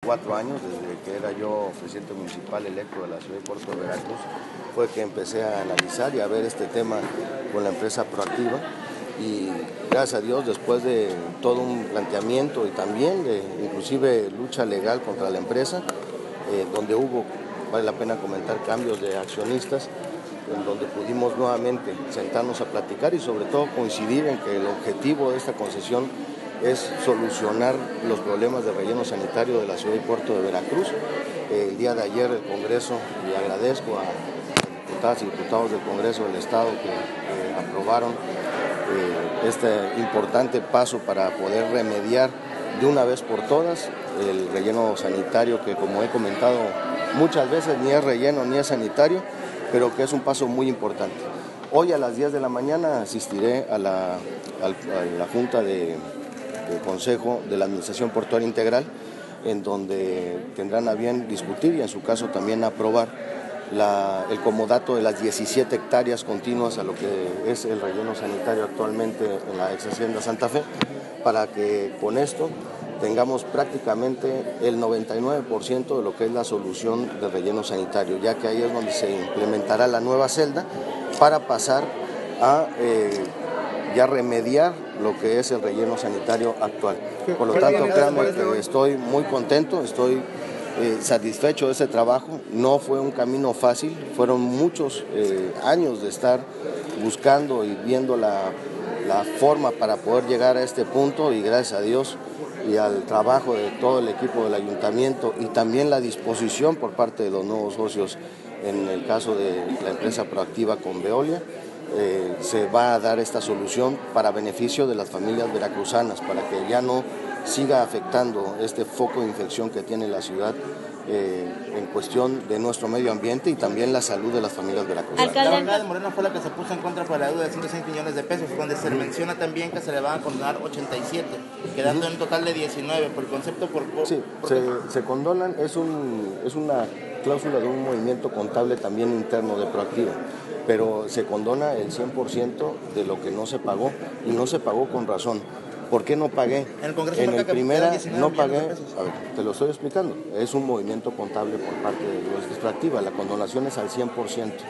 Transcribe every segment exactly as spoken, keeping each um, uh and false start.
cuatro años, desde que era yo presidente municipal electo de la ciudad de Puerto de Veracruz, fue que empecé a analizar y a ver este tema con la empresa Proactiva. Y gracias a Dios, después de todo un planteamiento y también de inclusive lucha legal contra la empresa, eh, donde hubo, vale la pena comentar, cambios de accionistas, en donde pudimos nuevamente sentarnos a platicar y sobre todo coincidir en que el objetivo de esta concesión es solucionar los problemas de relleno sanitario de la ciudad y puerto de Veracruz. Eh, el día de ayer el Congreso, y agradezco a diputadas y diputados del Congreso del Estado que eh, aprobaron eh, este importante paso para poder remediar de una vez por todas el relleno sanitario que, como he comentado muchas veces, ni es relleno ni es sanitario, pero que es un paso muy importante. Hoy a las diez de la mañana asistiré a la, a la Junta de, de Consejo de la Administración Portuaria Integral, en donde tendrán a bien discutir y en su caso también aprobar la, el comodato de las diecisiete hectáreas continuas a lo que es el relleno sanitario actualmente en la ex hacienda Santa Fe, para que con esto tengamos prácticamente el noventa y nueve por ciento de lo que es la solución del relleno sanitario, ya que ahí es donde se implementará la nueva celda para pasar a eh, ya remediar lo que es el relleno sanitario actual. Por lo tanto, créanme que estoy muy contento, estoy eh, satisfecho de ese trabajo. No fue un camino fácil, fueron muchos eh, años de estar buscando y viendo la, la forma para poder llegar a este punto, y gracias a Dios y al trabajo de todo el equipo del ayuntamiento y también la disposición por parte de los nuevos socios en el caso de la empresa Proactiva con Veolia, eh, se va a dar esta solución para beneficio de las familias veracruzanas, para que ya no siga afectando este foco de infección que tiene la ciudad eh, en cuestión de nuestro medio ambiente y también la salud de las familias veracruzanas. La bancada de Morena fue la que se puso en contra por la deuda de ciento seis millones de pesos, donde se menciona también que se le van a condonar ochenta y siete, quedando en un total de diecinueve, por el concepto por... Sí, por se, se condonan, es, un, es una cláusula de un movimiento contable también interno de Proactiva, pero se condona el cien por ciento de lo que no se pagó, y no se pagó con razón. ¿Por qué no pagué? En el Congreso en el primera no pagué, a ver, de te lo estoy explicando, es un movimiento contable por parte de los Proactiva, la condonación es al cien por ciento.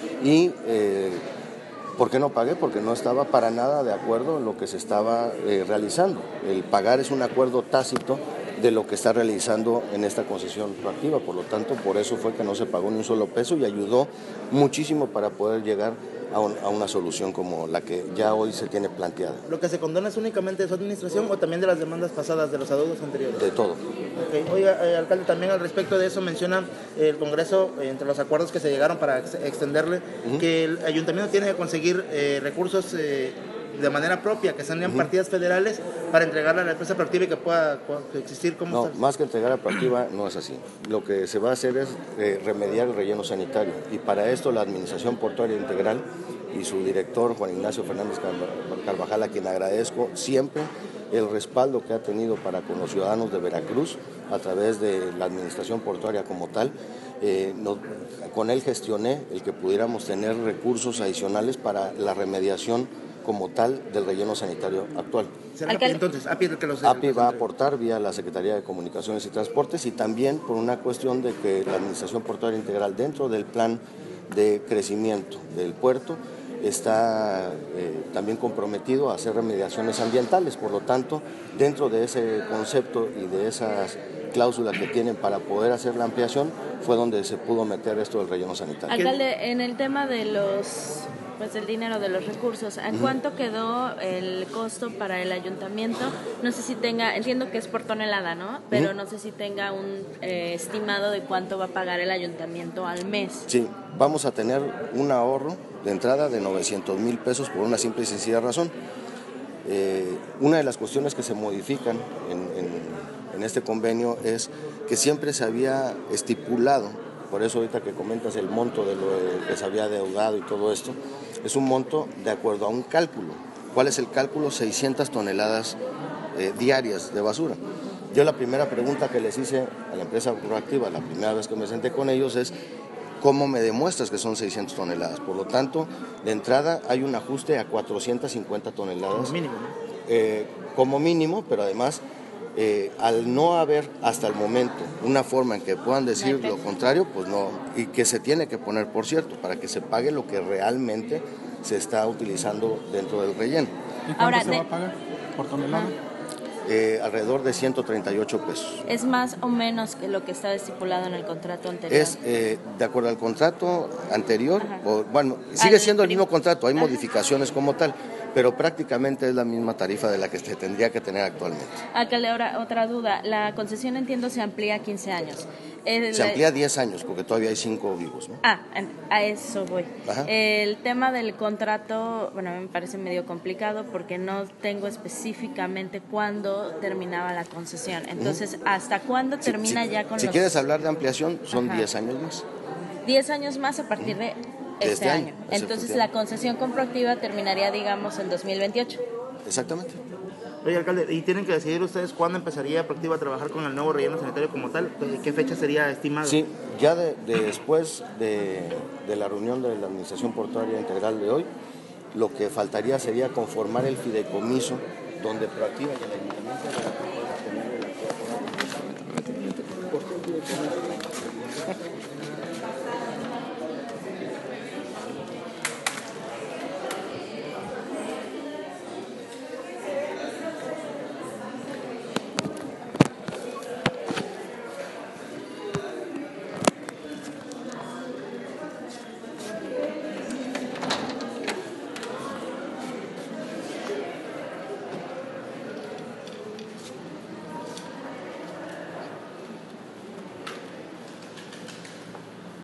Y eh, ¿por qué no pagué? Porque no estaba para nada de acuerdo en lo que se estaba eh, realizando. El pagar es un acuerdo tácito de lo que está realizando en esta concesión Proactiva, por lo tanto, por eso fue que no se pagó ni un solo peso y ayudó muchísimo para poder llegar a, un, a una solución como la que ya hoy se tiene planteada. ¿Lo que se condona es únicamente de su administración o también de las demandas pasadas, de los adeudos anteriores? De todo. Okay. Oiga, eh, alcalde, también al respecto de eso menciona eh, el Congreso, eh, entre los acuerdos que se llegaron para ex extenderle, uh-huh. que el ayuntamiento tiene que conseguir eh, recursos eh, de manera propia, que sean uh-huh. partidas federales, para entregarle a la empresa Proactiva y que pueda existir como... No, tal. Más que entregar a Proactiva no es así. Lo que se va a hacer es eh, remediar el relleno sanitario, y para esto la Administración Portuaria Integral y su director Juan Ignacio Fernández Carvajal, a quien agradezco siempre el respaldo que ha tenido para con los ciudadanos de Veracruz a través de la Administración Portuaria como tal. Eh, no, con él gestioné el que pudiéramos tener recursos adicionales para la remediación como tal del relleno sanitario actual. Entonces, A P I, que los A P I va a aportar vía la Secretaría de Comunicaciones y Transportes, y también por una cuestión de que la Administración Portuaria Integral, dentro del plan de crecimiento del puerto, está eh, también comprometido a hacer remediaciones ambientales. Por lo tanto, dentro de ese concepto y de esas cláusulas que tienen para poder hacer la ampliación, fue donde se pudo meter esto del relleno sanitario. Alcalde, en el tema de los... pues el dinero de los recursos, ¿a cuánto quedó el costo para el ayuntamiento? No sé si tenga, entiendo que es por tonelada, ¿no? Pero uh-huh. no sé si tenga un eh, estimado de cuánto va a pagar el ayuntamiento al mes. Sí, vamos a tener un ahorro de entrada de novecientos mil pesos por una simple y sencilla razón. Eh, una de las cuestiones que se modifican en, en, en este convenio es que siempre se había estipulado, por eso ahorita que comentas el monto de lo que se había adeudado y todo esto, es un monto de acuerdo a un cálculo. ¿Cuál es el cálculo? seiscientas toneladas eh, diarias de basura. Yo la primera pregunta que les hice a la empresa Proactiva, la primera vez que me senté con ellos, es ¿cómo me demuestras que son seiscientas toneladas? Por lo tanto, de entrada hay un ajuste a cuatrocientas cincuenta toneladas. Como mínimo. Eh, como mínimo, pero además Eh, al no haber hasta el momento una forma en que puedan decir lo contrario, pues no, y que se tiene que poner, por cierto, para que se pague lo que realmente se está utilizando dentro del relleno. ¿Y cuánto Ahora, se de... va a pagar por tonelada? Eh, alrededor de ciento treinta y ocho pesos. ¿Es más o menos que lo que estaba estipulado en el contrato anterior? Es eh, de acuerdo al contrato anterior, o, bueno, sigue Al siendo el prim- mismo contrato, hay Ajá. modificaciones como tal, pero prácticamente es la misma tarifa de la que se tendría que tener actualmente. Alcalde, ahora otra duda. La concesión, entiendo, se amplía a quince años. El- Se amplía a diez años porque todavía hay cinco vivos, ¿no? Ah, a eso voy. Ajá. El tema del contrato, bueno, me parece medio complicado porque no tengo específicamente cuándo terminaba la concesión. Entonces, ¿hasta cuándo Si- termina si, ya con Si los quieres hablar de ampliación, son Ajá. diez años más. diez años más a partir de De este, este año? año, Entonces, efectivamente. la concesión comproactiva terminaría, digamos, en dos mil veintiocho. Exactamente. Oye, alcalde, ¿y tienen que decidir ustedes cuándo empezaría Proactiva a trabajar con el nuevo relleno sanitario como tal? ¿Qué fecha sería estimada? Sí, ya de, de después de, de la reunión de la Administración Portuaria Integral de hoy, lo que faltaría sería conformar el fideicomiso donde Proactiva y el Ayuntamiento de Veracruz puedan tener el acuerdo.